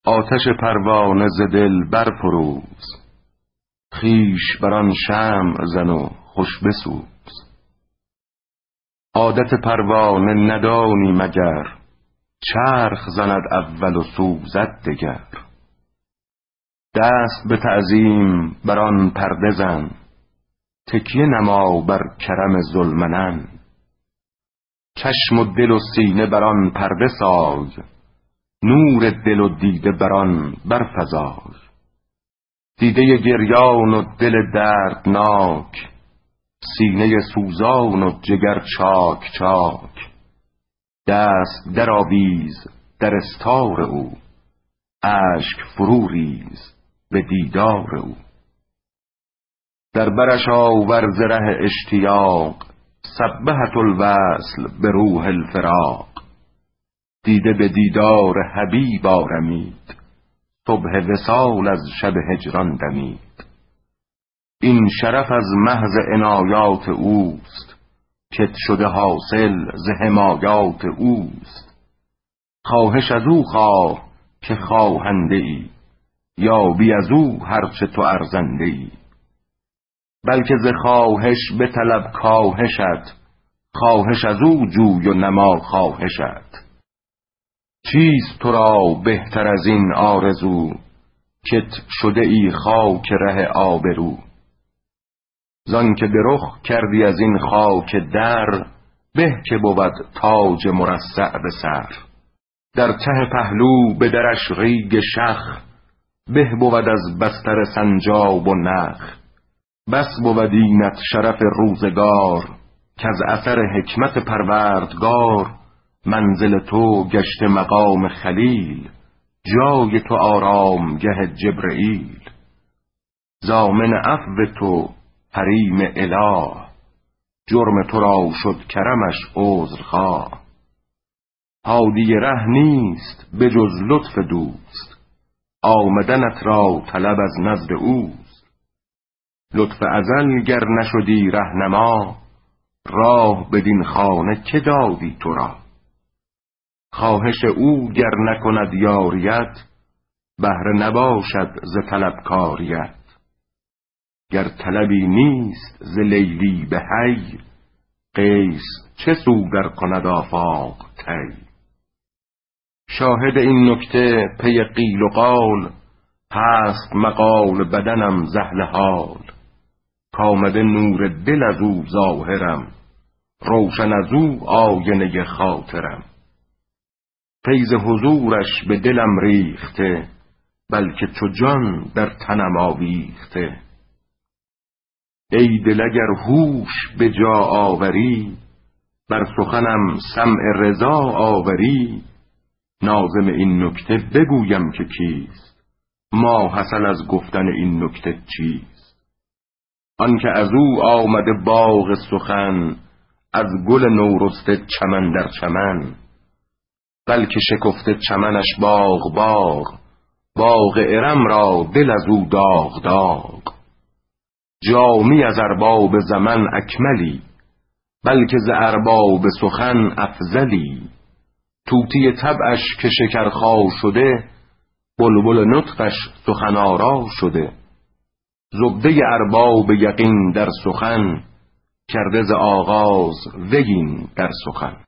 آتش پروانه ز دل برفروز، خویش بر آن شمع زن و خوش بسوز. عادت پروانه ندانی مگر، چرخ زند اول و سوزد دگر. دست به تعظیم بر آن پرده زن، تکیه نما بر کرم ذوالمنن. چشم و دل و سینه بر آن پرده سای، نور دل و دیده بر آن برفزای. دیده گریان و دل دردناک، سینه سوزان و جگر چاک چاک. دست در آویز در استار او، اشک فرو ریز به دیدار او. در برش آور ز ره اشتیاق، سبحة الوصل به روح الفراق. دیده به دیدار حبیب آرمید، صبح وصال از شب هجران دمید. این شرف از محض عنایات اوست، کت شده حاصل ز حمایات اوست. خواهش از او خواه که خواهنده ای، یابی از او هرچه تو ارزنده ای. بلکه ز خواهش بطلب کاهشت، خواهش از او جوی و نما خواهشت. چیست تو را بهتر از این آرزو، کت شده ای خاک ره آبرو. زان که به رخ کردی از این خاک در، به که بود تاج مرصع به سر. در ته پهلو به درش ریگ شخ، به بود از بستر سنجاب و نخ. بس بود اینت شرف روزگار، که از اثر حکمت پروردگار. منزل تو گشت مقام خلیل، جای تو آرامگه جبرئیل. ضامن عفو تو حریم اله، جرم تو را شد کرمش عذرخواه. هادی ره نیست به جز لطف دوست، آمدنت را طلب از نزد اوست. لطف ازل گر نشدی رهنما، راه بدین خانه که دادی تو را. خواهش او گر نکند یاریت، بهره نباشد ز طلبکاریت. گر طلبی نیست ز لیلی به حی، قیس چه سود ار کند آفاق طی. شاهد این نکته پی قیل و قال، هست مقال بدنم ز اهل حال. کآمده نور دل از او ظاهرم، روشن از او آینه خاطرم. فیض حضورش به دلم ریخته، بلکه چو جان در تنم آویخته. ای دل اگر هوش به جا آوری، بر سخنم سمع رضا آوری. ناظم این نکته بگویم که کیست، ما حاصل از گفتن این نکته چیست. آنکه از او آمده باغ سخن، از گل نورسته چمن در چمن. بلکه شکفته چمنش باغ باغ، باغ ارم را دل از او داغ داغ. جامی از ارباب زمن اکملی، بلکه ز ارباب سخن افضلی. طوطی طبعش که شکرخا شده، بلبل نطقش سخن آرا شده. زبده ارباب یقین در سخن، کرده ز آغاز ویین در سخن.